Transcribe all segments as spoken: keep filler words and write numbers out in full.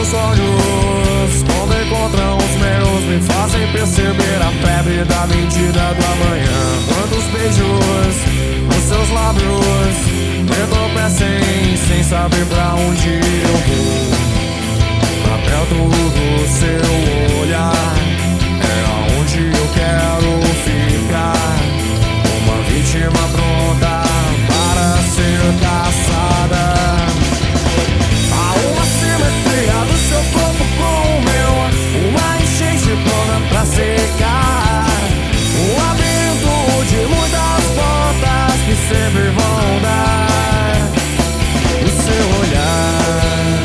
Seus olhos, quando encontram os meus, me fazem perceber a febre da mentira do amanhã. Quantos beijos nos seus lábios me entorpecem sem saber pra onde eu vou. Pra perto do seu olhar é aonde eu quero ficar. Uma vítima pronta para ser caçada. Há uma simetria do seu corpo com o meu, uma enchente pronta pra secar. Um labirinto de muitas portas que sempre vão dar o seu olhar.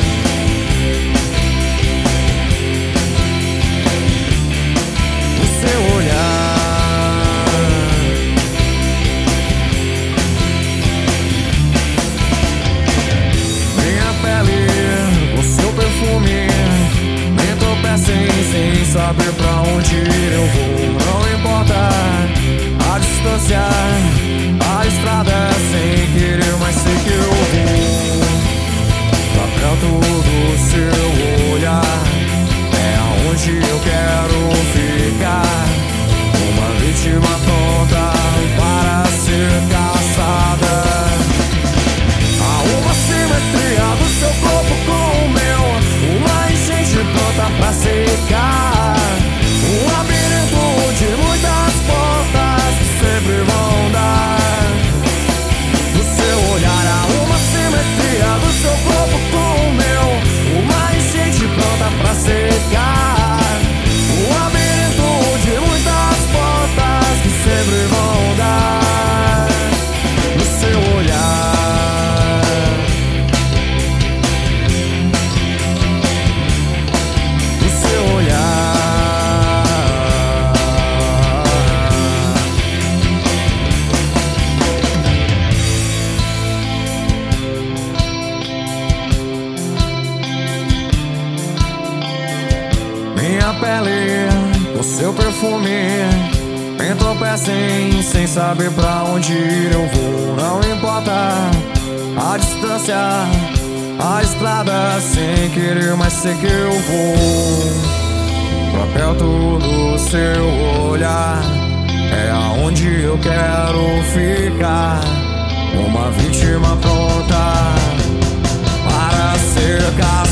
O seu olhar. Minha pele, o seu perfume me entorpecem sem saber pra onde ir eu vou. Não importa a distância, a estrada sem querer, mas sei que eu vou. Pra perto do seu olhar é aonde eu quero ficar. Uma vítima pronta para ser caçada. Há uma simetria do seu corpo com o meu, uma enchente pronta pra secar. Um labirinto de muitas portas que sempre vão dar do seu olhar. Há uma simetria do seu corpo com o meu, uma enchente pronta pra secar. Um labirinto de muitas portas que sempre vão dar do seu olhar. Do seu olhar. Minha pele, o seu perfume me entorpecem sem saber pra onde ir eu vou. Não importa a distância, a estrada sem querer, mas sei que eu vou. Pra perto do seu olhar é aonde eu quero ficar. Uma vítima pronta para ser caçada.